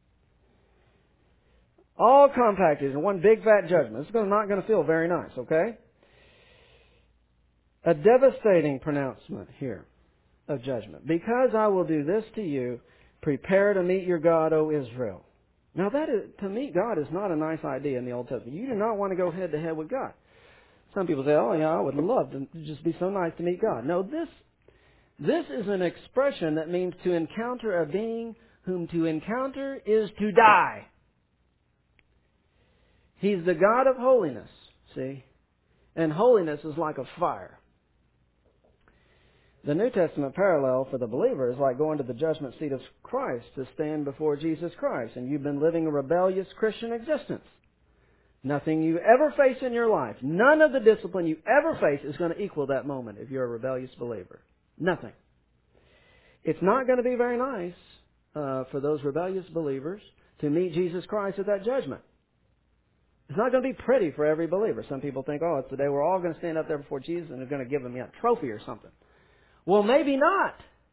All compacted in one big fat judgment. It's not going to feel very nice, okay? A devastating pronouncement here of judgment. Because I will do this to you, prepare to meet your God, O Israel. Now that is, to meet God is not a nice idea in the Old Testament. You do not want to go head to head with God. Some people say, oh yeah, I would love to just be so nice to meet God. No, this, this is an expression that means to encounter a being whom to encounter is to die. He's the God of holiness, see? And holiness is like a fire. The New Testament parallel for the believer is like going to the judgment seat of Christ to stand before Jesus Christ, and you've been living a rebellious Christian existence. Nothing you ever face in your life, none of the discipline you ever face is going to equal that moment if you're a rebellious believer. Nothing. It's not going to be very nice uh, for those rebellious believers to meet Jesus Christ at that judgment. It's not going to be pretty for every believer. Some people think, oh, it's the day we're all going to stand up there before Jesus and they're going to give him a trophy or something. Well, maybe not.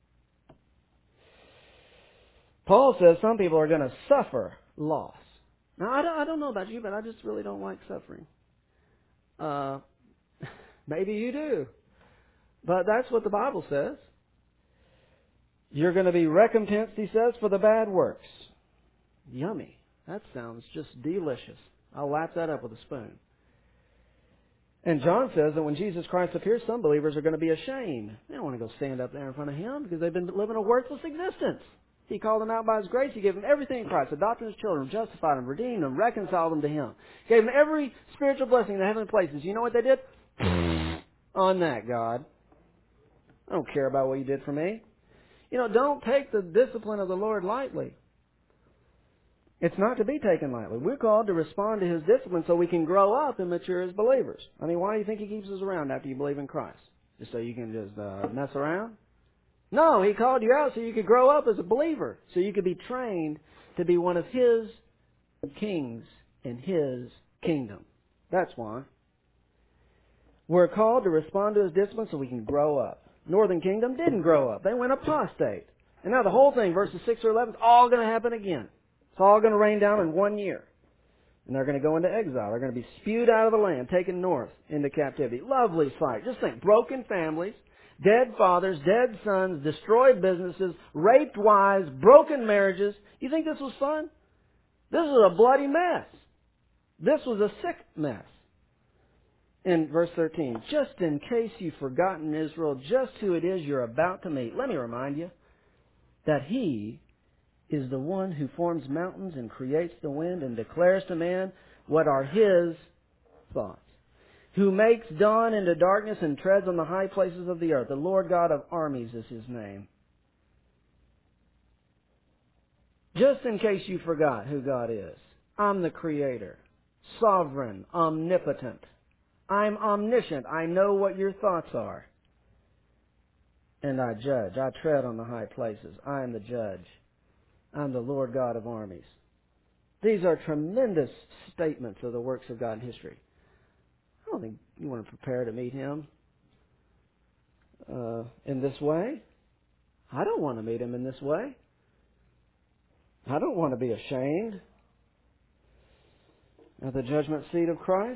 Paul says some people are going to suffer loss. Now, I don't, I don't know about you, but I just really don't like suffering. Uh, maybe you do. But that's what the Bible says. You're going to be recompensed, he says, for the bad works. Yummy. That sounds just delicious. I'll lap that up with a spoon. And John says that when Jesus Christ appears, some believers are going to be ashamed. They don't want to go stand up there in front of Him because they've been living a worthless existence. He called them out by His grace. He gave them everything in Christ. Adopted His children, justified them, redeemed them, reconciled them to Him. Gave them every spiritual blessing in the heavenly places. You know what they did? On that, God. I don't care about what you did for me. You know, don't take the discipline of the Lord lightly. It's not to be taken lightly. We're called to respond to His discipline so we can grow up and mature as believers. I mean, why do you think He keeps us around after you believe in Christ? Just so you can just uh, mess around? No, He called you out so you could grow up as a believer. So you could be trained to be one of His kings in His kingdom. That's why. We're called to respond to His discipline so we can grow up. Northern Kingdom didn't grow up. They went apostate. And now the whole thing, verses six or eleven, is all going to happen again. It's all going to rain down in one year. And they're going to go into exile. They're going to be spewed out of the land, taken north into captivity. Lovely sight. Just think, broken families, dead fathers, dead sons, destroyed businesses, raped wives, broken marriages. You think this was fun? This was a bloody mess. This was a sick mess. In verse thirteen, just in case you've forgotten, Israel, just who it is you're about to meet, let me remind you that He is the one who forms mountains and creates the wind and declares to man what are His thoughts, who makes dawn into darkness and treads on the high places of the earth. The Lord God of armies is His name. Just in case you forgot who God is, I'm the Creator, sovereign, omnipotent. I'm omniscient. I know what your thoughts are. And I judge. I tread on the high places. I am the judge. I'm the Lord God of armies. These are tremendous statements of the works of God in history. I don't think you want to prepare to meet Him uh, in this way. I don't want to meet Him in this way. I don't want to be ashamed at the judgment seat of Christ.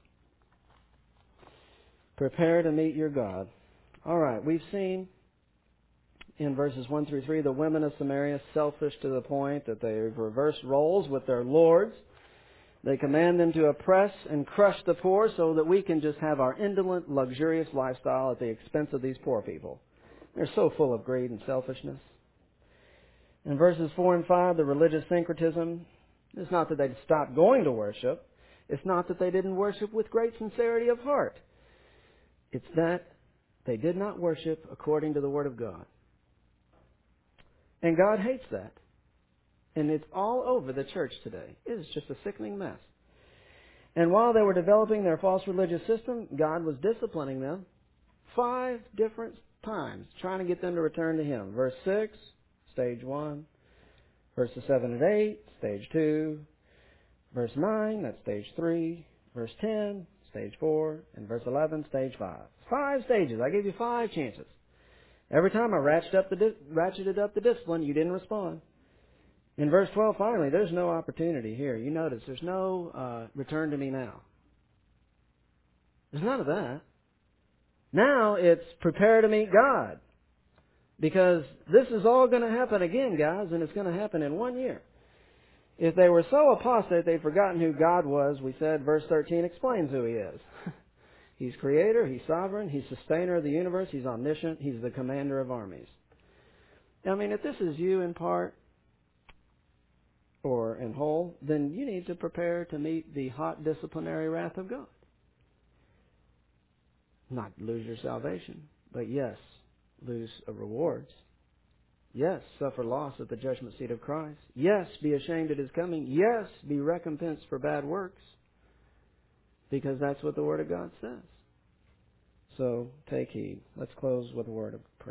Prepare to meet your God. All right, we've seen in verses one through three the women of Samaria selfish to the point that they've reversed roles with their lords. They command them to oppress and crush the poor so that we can just have our indolent, luxurious lifestyle at the expense of these poor people. They're so full of greed and selfishness. In verses four and five, the religious syncretism, it's not that they'd stopped going to worship. It's not that they didn't worship with great sincerity of heart. It's that they did not worship according to the Word of God. And God hates that. And it's all over the church today. It is just a sickening mess. And while they were developing their false religious system, God was disciplining them five different times, trying to get them to return to Him. Verse six, stage one. Verses seven and eight, stage two. Verse nine, that's stage three. Verse ten, stage four. And verse eleven, stage five. Five stages. I gave you five chances. Every time I ratcheted up the, di- ratcheted up the discipline, you didn't respond. In verse twelve, finally, there's no opportunity here. You notice there's no uh, return to me now. There's none of that. Now it's prepare to meet God. Because this is all going to happen again, guys, and it's going to happen in one year. If they were so apostate they'd forgotten who God was, we said verse thirteen explains who He is. He's Creator, He's sovereign, He's sustainer of the universe, He's omniscient, He's the commander of armies. I mean, if this is you in part or in whole, then you need to prepare to meet the hot disciplinary wrath of God. Not lose your salvation, but yes, lose rewards. Yes, suffer loss at the judgment seat of Christ. Yes, be ashamed at His coming. Yes, be recompensed for bad works. Because that's what the Word of God says. So, take heed. Let's close with a word of prayer.